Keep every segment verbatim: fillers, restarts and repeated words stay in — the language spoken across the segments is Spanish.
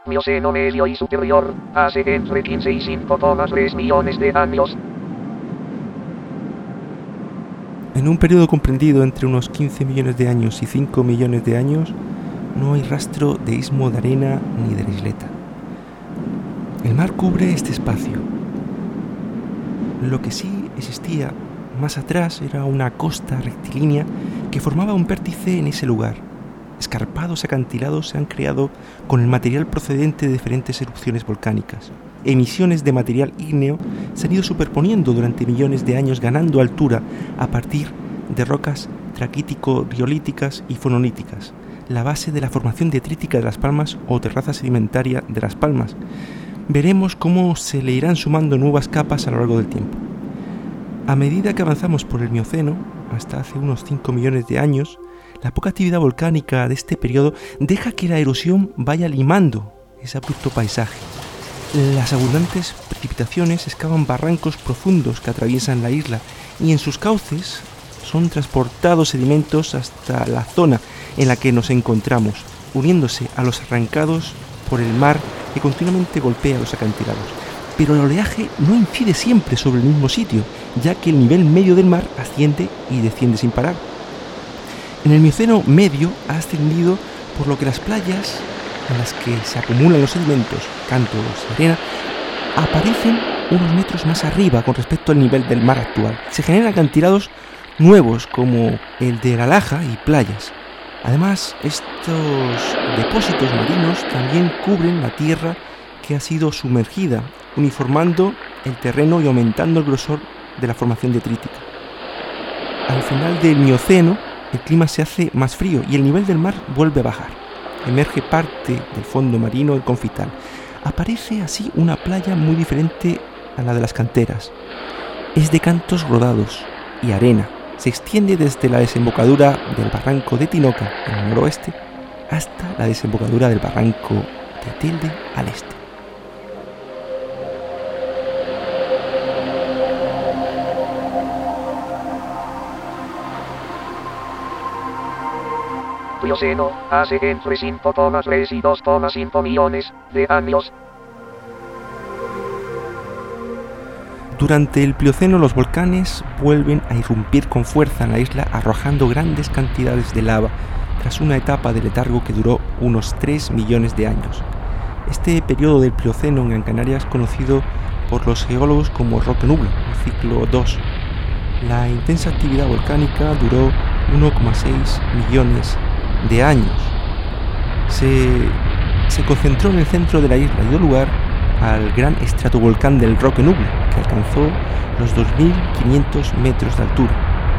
Mioceno medio y superior, hace entre quince y cinco coma tres millones de años. En un periodo comprendido entre unos quince millones de años y cinco millones de años, no hay rastro de istmo de arena ni de isleta. El mar cubre este espacio. Lo que sí existía más atrás era una costa rectilínea que formaba un vértice en ese lugar. Escarpados acantilados se han creado con el material procedente de diferentes erupciones volcánicas. Emisiones de material ígneo se han ido superponiendo durante millones de años, ganando altura a partir de rocas traquítico-riolíticas y fonolíticas, la base de la formación detrítica de las palmas o terraza sedimentaria de las palmas. Veremos cómo se le irán sumando nuevas capas a lo largo del tiempo. A medida que avanzamos por el Mioceno, hasta hace unos cinco millones de años, la poca actividad volcánica de este periodo deja que la erosión vaya limando ese abrupto paisaje. Las abundantes precipitaciones excavan barrancos profundos que atraviesan la isla y en sus cauces son transportados sedimentos hasta la zona en la que nos encontramos, uniéndose a los arrancados por el mar que continuamente golpea los acantilados. Pero el oleaje no incide siempre sobre el mismo sitio, ya que el nivel medio del mar asciende y desciende sin parar. En el Mioceno medio ha ascendido, por lo que las playas en las que se acumulan los sedimentos, cantos y arena, aparecen unos metros más arriba con respecto al nivel del mar actual. Se generan acantilados nuevos como el de La Laja y playas. Además, estos depósitos marinos también cubren la tierra que ha sido sumergida, uniformando el terreno y aumentando el grosor de la formación detrítica. Al final del Mioceno, el clima se hace más frío y el nivel del mar vuelve a bajar. Emerge parte del fondo marino del Confital. Aparece así una playa muy diferente a la de las canteras. Es de cantos rodados y arena. Se extiende desde la desembocadura del barranco de Tinoca en el noroeste hasta la desembocadura del barranco de Telde al este. Plioceno, hace entre cinco coma tres y dos coma cinco millones de años. Durante el Plioceno los volcanes vuelven a irrumpir con fuerza en la isla, arrojando grandes cantidades de lava tras una etapa de letargo que duró unos tres millones de años. Este periodo del Plioceno en Gran Canaria es conocido por los geólogos como Roque Nublo, el ciclo dos. La intensa actividad volcánica duró uno coma seis millones de años. Se, se concentró en el centro de la isla y dio lugar al gran estratovolcán del Roque Nublo, que alcanzó los dos mil quinientos metros de altura.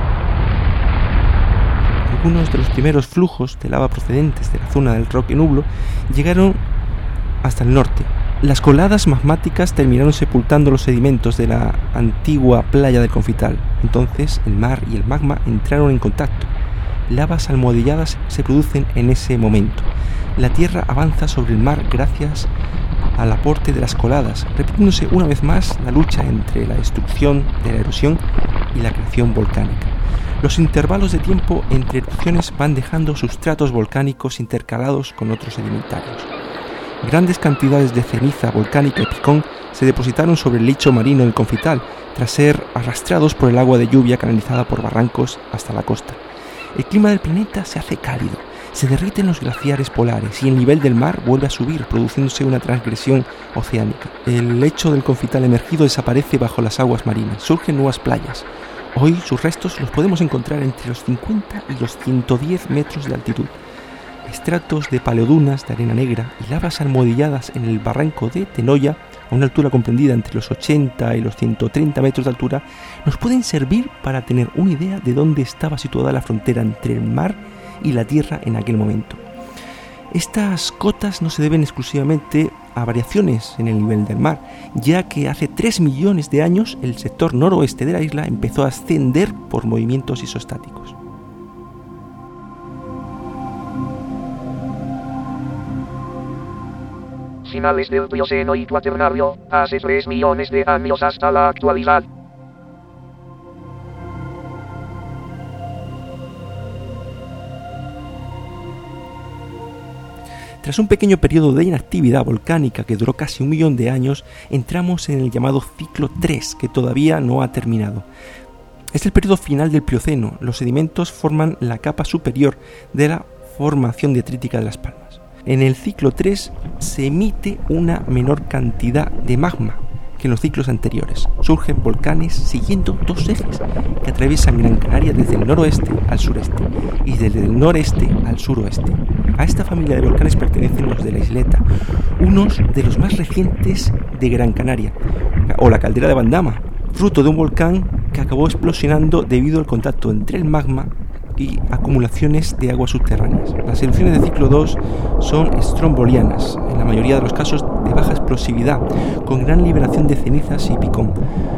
Algunos de los primeros flujos de lava procedentes de la zona del Roque Nublo llegaron hasta el norte. Las coladas magmáticas terminaron sepultando los sedimentos de la antigua playa del Confital. Entonces el mar y el magma entraron en contacto. Lavas almohadilladas se producen en ese momento. La tierra avanza sobre el mar gracias al aporte de las coladas, repitiéndose una vez más la lucha entre la destrucción de la erosión y la creación volcánica. Los intervalos de tiempo entre erupciones van dejando sustratos volcánicos intercalados con otros sedimentarios. Grandes cantidades de ceniza volcánica y picón se depositaron sobre el lecho marino del Confital, tras ser arrastrados por el agua de lluvia canalizada por barrancos hasta la costa. El clima del planeta se hace cálido, se derriten los glaciares polares y el nivel del mar vuelve a subir, produciéndose una transgresión oceánica. El lecho del Confital emergido desaparece bajo las aguas marinas, surgen nuevas playas. Hoy sus restos los podemos encontrar entre los cincuenta y los ciento diez metros de altitud. Estratos de paleodunas de arena negra y lavas almohadilladas en el barranco de Tenoya, a una altura comprendida entre los ochenta y los ciento treinta metros de altura, nos pueden servir para tener una idea de dónde estaba situada la frontera entre el mar y la tierra en aquel momento. Estas cotas no se deben exclusivamente a variaciones en el nivel del mar, ya que hace tres millones de años el sector noroeste de la isla empezó a ascender por movimientos isostáticos. Finales del Plioceno y Cuaternario, hace tres millones de años hasta la actualidad. Tras un pequeño periodo de inactividad volcánica que duró casi un millón de años, entramos en el llamado ciclo tres, que todavía no ha terminado. Es el periodo final del Plioceno. Los sedimentos forman la capa superior de la formación detrítica de las palmas. En el ciclo tres se emite una menor cantidad de magma que en los ciclos anteriores. Surgen volcanes siguiendo dos ejes que atraviesan Gran Canaria desde el noroeste al sureste y desde el noreste al suroeste. A esta familia de volcanes pertenecen los de la isleta, unos de los más recientes de Gran Canaria, o la caldera de Bandama, fruto de un volcán que acabó explosionando debido al contacto entre el magma y acumulaciones de aguas subterráneas. Las erupciones de ciclo dos son estrombolianas, en la mayoría de los casos de baja explosividad, con gran liberación de cenizas y picón.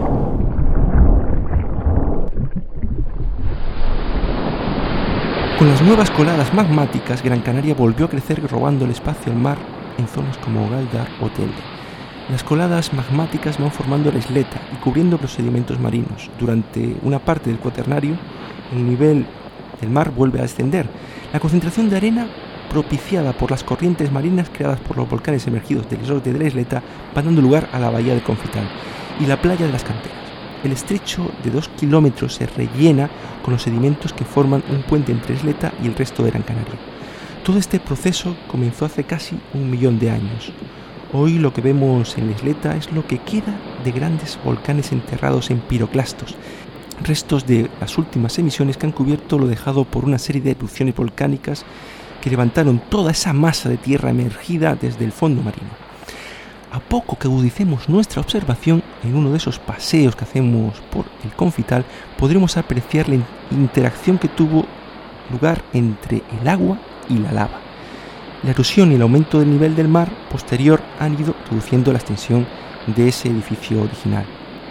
Con las nuevas coladas magmáticas, Gran Canaria volvió a crecer robando el espacio al mar en zonas como Galdar o Telde. Las coladas magmáticas van formando la isleta y cubriendo los sedimentos marinos. Durante una parte del cuaternario, el nivel del mar vuelve a descender. La concentración de arena propiciada por las corrientes marinas creadas por los volcanes emergidos del islote de la isleta va dando lugar a la bahía del Confital y la playa de las canteras. El estrecho de dos kilómetros se rellena con los sedimentos que forman un puente entre Isleta y el resto de Gran Canaria. Todo este proceso comenzó hace casi un millón de años. Hoy lo que vemos en la isleta es lo que queda de grandes volcanes enterrados en piroclastos, restos de las últimas emisiones que han cubierto lo dejado por una serie de erupciones volcánicas que levantaron toda esa masa de tierra emergida desde el fondo marino. A poco que agudicemos nuestra observación en uno de esos paseos que hacemos por el Confital, podremos apreciar la interacción que tuvo lugar entre el agua y la lava. La erosión y el aumento del nivel del mar posterior han ido reduciendo la extensión de ese edificio original.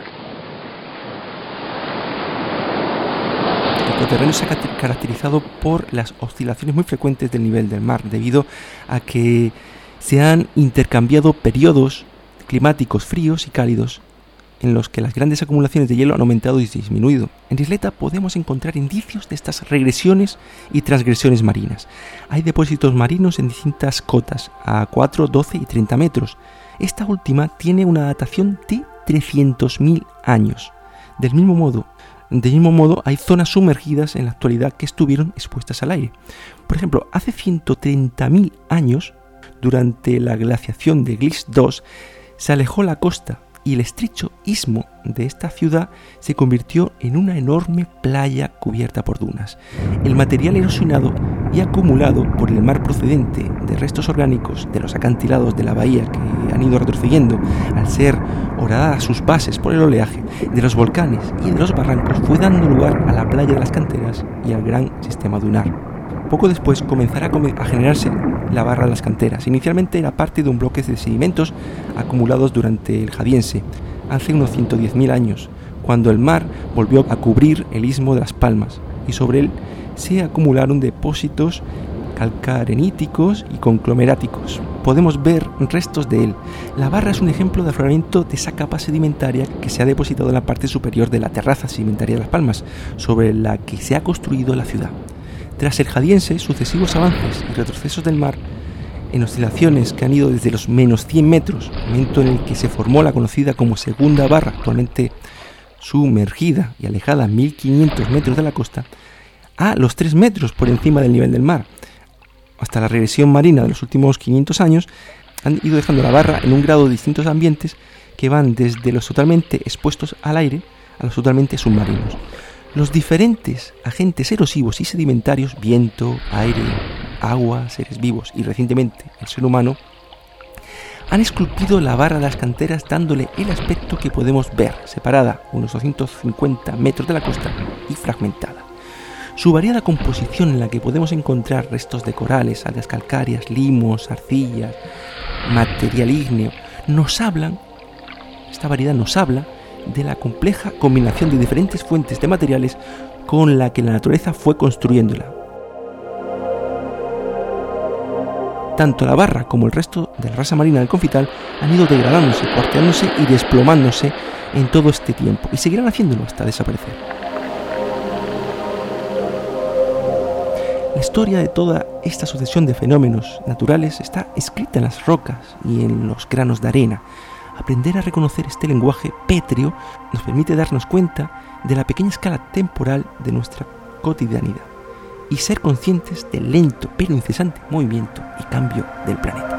El terreno se ha caracterizado por las oscilaciones muy frecuentes del nivel del mar, debido a que se han intercambiado periodos climáticos fríos y cálidos en los que las grandes acumulaciones de hielo han aumentado y disminuido. En Isleta podemos encontrar indicios de estas regresiones y transgresiones marinas. Hay depósitos marinos en distintas cotas, a cuatro, doce y treinta metros. Esta última tiene una datación de trescientos mil años. Del mismo modo, Del mismo modo, hay zonas sumergidas en la actualidad que estuvieron expuestas al aire. Por ejemplo, hace ciento treinta mil años, durante la glaciación de Gliss dos, se alejó la costa y el estrecho istmo de esta ciudad se convirtió en una enorme playa cubierta por dunas. El material erosionado y acumulado por el mar procedente de restos orgánicos de los acantilados de la bahía que han ido retrocediendo al ser horadadas sus bases por el oleaje de los volcanes y de los barrancos fue dando lugar a la playa de las canteras y al gran sistema dunar. Poco después comenzará a generarse la barra de las canteras. Inicialmente era parte de un bloque de sedimentos acumulados durante el Jadiense, hace unos ciento diez mil años, cuando el mar volvió a cubrir el istmo de las Palmas y sobre él se acumularon depósitos calcareníticos y conglomeráticos. Podemos ver restos de él. La barra es un ejemplo de afloramiento de esa capa sedimentaria que se ha depositado en la parte superior de la terraza sedimentaria de las Palmas, sobre la que se ha construido la ciudad. Tras el Jadiense, sucesivos avances y retrocesos del mar, en oscilaciones que han ido desde los menos cien metros, momento en el que se formó la conocida como segunda barra, actualmente sumergida y alejada a mil quinientos metros de la costa, a los tres metros por encima del nivel del mar. Hasta la regresión marina de los últimos quinientos años, han ido dejando la barra en un grado de distintos ambientes que van desde los totalmente expuestos al aire a los totalmente submarinos. Los diferentes agentes erosivos y sedimentarios, viento, aire, agua, seres vivos y recientemente el ser humano, han esculpido la barra de las canteras dándole el aspecto que podemos ver, separada unos doscientos cincuenta metros de la costa y fragmentada. Su variada composición, en la que podemos encontrar restos de corales, algas calcáreas, limos, arcillas, material ígneo, nos hablan, esta variedad nos habla de la compleja combinación de diferentes fuentes de materiales con la que la naturaleza fue construyéndola. Tanto la barra como el resto de la raza marina del Confital han ido degradándose, cuarteándose y desplomándose en todo este tiempo y seguirán haciéndolo hasta desaparecer. La historia de toda esta sucesión de fenómenos naturales está escrita en las rocas y en los granos de arena. Aprender a reconocer este lenguaje pétreo nos permite darnos cuenta de la pequeña escala temporal de nuestra cotidianidad y ser conscientes del lento pero incesante movimiento y cambio del planeta.